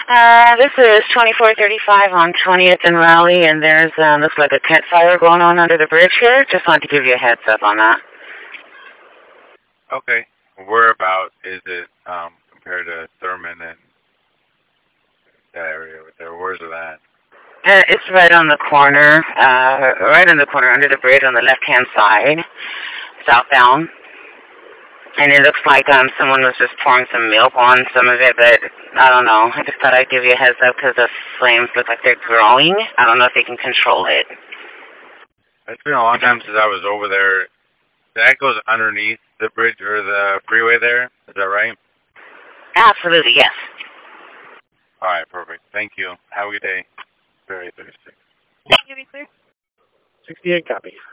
This is 2435 on 20th and Raleigh, and there's, looks like a tent fire going on under the bridge here. Just wanted to give you a heads up on that. Okay. Whereabout is it compared to Thurman and that area right there? Where's it at? It's right on the corner, under the bridge on the left-hand side, southbound. And it looks like someone was just pouring some milk on some of it, but I don't know. I just thought I'd give you a heads up because the flames look like they're growing. I don't know if they can control it. It's been a long time since I was over there. That goes underneath the bridge or the freeway there. Is that right? Absolutely, yes. All right, perfect. Thank you. Have a good day. Very 36. Give me clear. 68 copy.